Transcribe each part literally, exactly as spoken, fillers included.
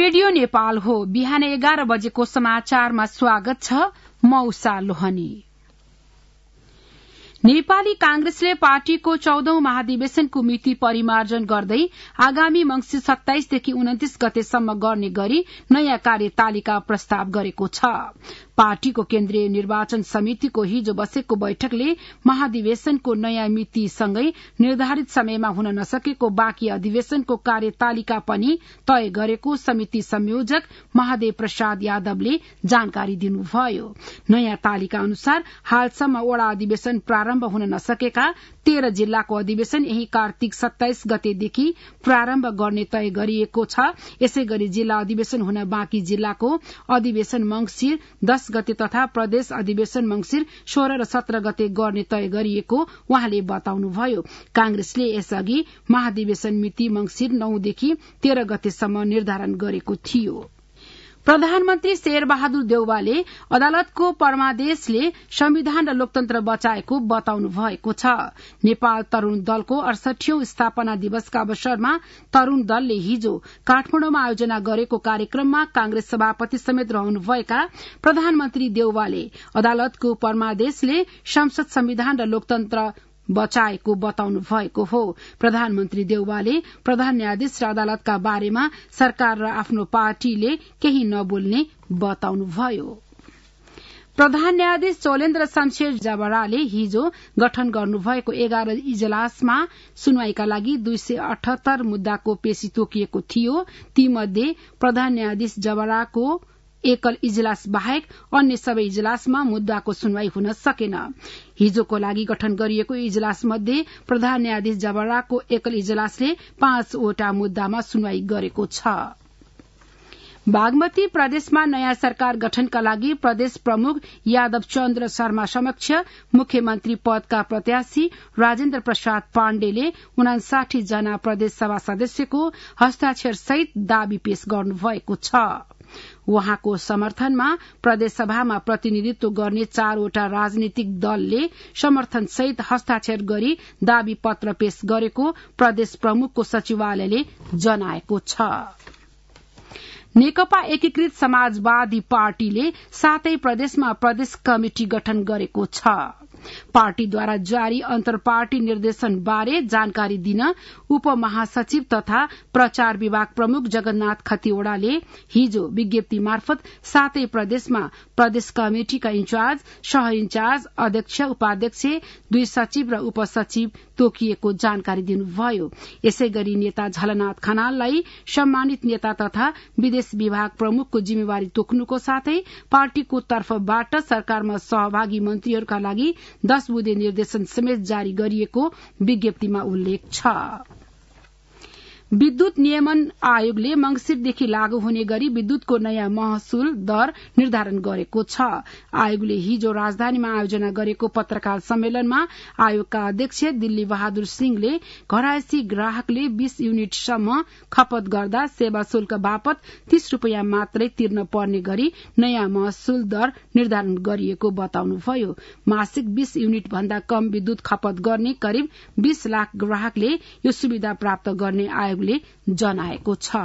Radio Nepal हो। बिहान एघार बजेको समाचारमा स्वागत छ। म उषा लोहनी। नेपाली कांग्रेसले पार्टीको चौधौं महाधिवेशनको मिति परिमार्जन गर्दै आगामी मंसिर सत्ताइसदेखि उन्तिस गतेसम्म गर्ने गरी नयाँ कार्यतालिका प्रस्ताव गरेको छ। पार्टीको केन्द्रीय निर्वाचन समितिको हिजो बसेको बैठकले महाधिवेशनको नयाँ मितिसँगै निर्धारित समयमा हुन नसकेको बाँकी अधिवेशनको कार्यतालिका पनि तय गरेको समिति संयोजक महादेव प्रसाद यादवले जानकारी दिनुभयो। नयाँ तालिका अनुसार हालसम्म वडा अधिवेशन प्रारम्भ हुन नसकेका तेह्र जिल्लाको अधिवेशन यही कार्तिक सत्ताइस गतेदेखि प्रारम्भ गर्ने तय गरिएको छ। यसै गरी जिल्ला अधिवेशन हुन बाँकी जिल्लाको अधिवेशन मंगिर दस गते तथा प्रदेश अधिवेशन मंगिर सोह्र र सत्र गते गर्ने तय गरिएको उहाँले बताउनुभयो। कांग्रेसले यसअघि महाधिवेशन मिति मंगिर नौदेखि तेह्र गतेसम्म निर्धारण गरेको थियो। प्रधानमन्त्री शेरबहादुर देउवाले अदालतको परमादेशले संविधान र लोकतन्त्र बचाएको बताउनु भएको छ। नेपाल तरूण दलको अडसठीऔं स्थापना दिवसका अवसरमा तरूण दलले हिजो काठमाडौँमा आयोजना गरेको कार्यक्रममा कांग्रेस सभापति समेत रहनुभएका प्रधानमन्त्री देउवाले अदालतको परमादेशले संसद संविधान र लोकतन्त्र बचाएको बताउनु भएको हो। प्रधानमन्त्री देउवाले प्रधान न्यायाधीश र अदालतका बारेमा सरकार र आफ्नो पार्टीले केही नबोल्ने बताउनुभयो। प्रधान न्यायाधीश चौलेन्द्र शमशेर जबराले हिजो गठन गर्नुभएको एघार इजलासमा सुनवाईका लागि दुई सय अठहत्तर मुद्दाको पेशी तोकिएको थियो। तीमध्ये प्रधान न्यायाधीश जबराको एकल इजलास बाहेक अन्य सबै इजलासमा मुद्दाको सुनवाई हुन सकेन। हिजोको लागि गठन गरिएको इजलास मध्ये प्रधान न्यायाधीश जबराको एकल इजलासले पाँचवटा मुद्दामा सुनवाई गरेको छ। बागमती प्रदेशमा नयाँ सरकार गठनका लागि प्रदेश प्रमुख यादव चन्द्र शर्मा समक्ष मुख्यमन्त्री पदका प्रत्याशी राजेन्द्र प्रसाद पाण्डेले उनासाठी जना प्रदेश सभा सदस्यको हस्ताक्षर सहित दावी पेश गर्नुभएको छ। उहाँको समर्थनमा प्रदेशसभामा प्रतिनिधित्व गर्ने चारवटा राजनीतिक दलले समर्थन सहित हस्ताक्षर गरी दावी पत्र पेश गरेको प्रदेश प्रमुखको सचिवालयले जनाएको छ। नेकपा एकीकृत समाजवादी पार्टीले सातै प्रदेशमा प्रदेश कमिटी गठन गरेको छ। पार्टीद्वारा जारी अन्तर पार्टी निर्देशन बारे जानकारी दिन उपमहासचिव तथा प्रचार विभाग प्रमुख जगन्नाथ खतिवड़ाले हिजो विज्ञप्ति मार्फत सातै प्रदेशमा प्रदेश कमिटिका इन्चार्ज, सह इन्चार्ज, अध्यक्ष, उपाध्यक्ष, दुई सचिव र उपसचिव तोकिएको जानकारी दिनुभयो। यसै गरी नेता झलनाथ खनाललाई सम्मानित नेता तथा विदेश विभाग प्रमुखको जिम्मेवारी तोक्नुको साथै पार्टीको तर्फबाट सरकारमा सहभागी मन्त्रीहरूका लागि दश बुँदे निर्देशन समेत जारी गरिएको विज्ञप्तिमा उल्लेख छ। विद्युत नियमन आयोगले मंगिरदेखि लागू हुने गरी विद्युतको नयाँ महसुल दर निर्धारण गरेको छ। आयोगले हिजो राजधानीमा आयोजना गरेको पत्रकार सम्मेलनमा आयोगका अध्यक्ष दिल्ली बहादुर सिंहले घरायसी ग्राहकले बीस युनिटसम्म खपत गर्दा सेवा शुल्क बापत तीस रूपियाँ मात्रै तिर्न पर्ने गरी नयाँ महसुल दर निर्धारण गरिएको बताउनुभयो। मासिक बीस युनिट भन्दा कम विद्युत खपत गर्ने करिब बीस लाख ग्राहकले यो सुविधा प्राप्त गर्ने आयोगले जनाएको छ।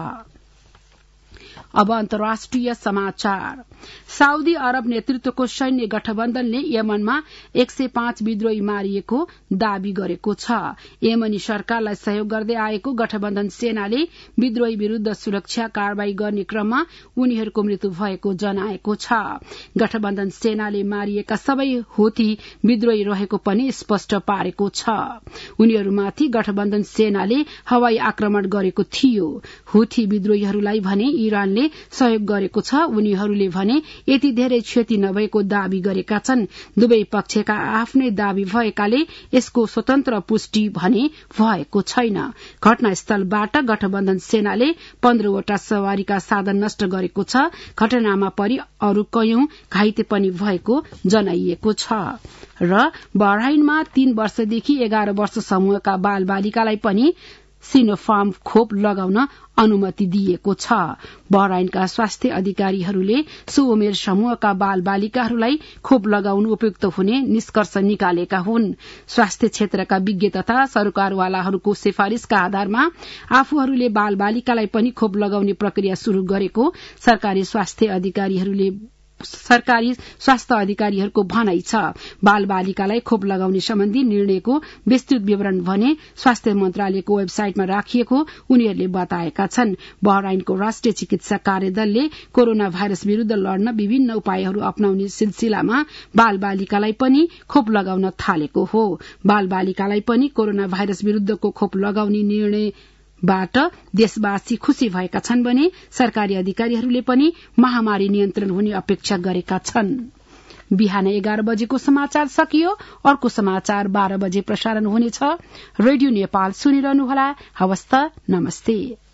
अब अन्तर्राष्ट्रिय समाचार। साउदी अरब नेतृत्वको सैन्य गठबन्धनले यमनमा एक सय पाँच विद्रोही मारिएको दावी गरेको छ। यमनी सरकारलाई सहयोग गर्दै आएको गठबन्धन सेनाले विद्रोही विरूद्ध सुरक्षा कारवाही गर्ने क्रममा उनीहरूको मृत्यु भएको जनाएको छ। गठबन्धन सेनाले मारिएका सबै हुथी विद्रोही रहेको पनि स्पष्ट पारेको छ। उनीहरूमाथि गठबन्धन सेनाले हवाई आक्रमण गरेको थियो। हुथी विद्रोहीहरूलाई भने इरानले सहयोग गरेको छ। उनीहरूले भने यति धेरै क्षति नभएको दावी गरेका छन्। दुवै पक्षका आफ्नै दावी भएकाले यसको स्वतन्त्र पुष्टि भने भएको छैन। घटनास्थलबाट गठबन्धन सेनाले पन्ध्रवटा सवारीका साधन नष्ट गरेको छ। घटनामा परि अरू कयौं घाइते पनि भएको जनाइएको छ। र बहराइनमा तीन वर्षदेखि एघार वर्ष समूहका बाल बालिकालाई पनि सिनोफार्म खोप लगाउन अनुमति दिएको छ। बहराइनका स्वास्थ्य अधिकारीहरूले सो उमेर समूहका बाल बालिकाहरूलाई खोप लगाउनु उपयुक्त हुने निष्कर्ष निकालेका हुन्। स्वास्थ्य क्षेत्रका विज्ञ तथा सरकारवालाहरूको सिफारिशका आधारमा आफूहरूले बाल बालिकालाई पनि खोप लगाउने प्रक्रिया शुरू गरेको सरकारी स्वास्थ्य अधिकारीहरूले सरकारी स्वास्थ्य अधिकारीहरूको भनाइ छ। बाल बालिकालाई खोप लगाउने सम्बन्धी निर्णयको विस्तृत विवरण भने स्वास्थ्य मन्त्रालयको वेबसाइटमा राखिएको उनीहरूले बताएका छन्। बहराइनको राष्ट्रिय चिकित्सा कार्यदलले कोरोना भाइरस विरूद्ध लड्न विभिन्न उपायहरू अपनाउने सिलसिलामा बाल बालिकालाई पनि खोप लगाउन थालेको हो। बाल बालिकालाई पनि कोरोना भाइरस विरूद्धको खोप लगाउने निर्णय बाट देशवासी खुशी भएका छन् भने सरकारी अधिकारीहरूले पनि महामारी नियन्त्रण हुने अपेक्षा गरेका छन्। बिहान एघार बजेको समाचार सकियो। अर्को समाचार बाह्र बजे प्रसारण हुनेछ। रेडियो नेपाल सुनिरहनुहोला। हवस् त, नमस्ते।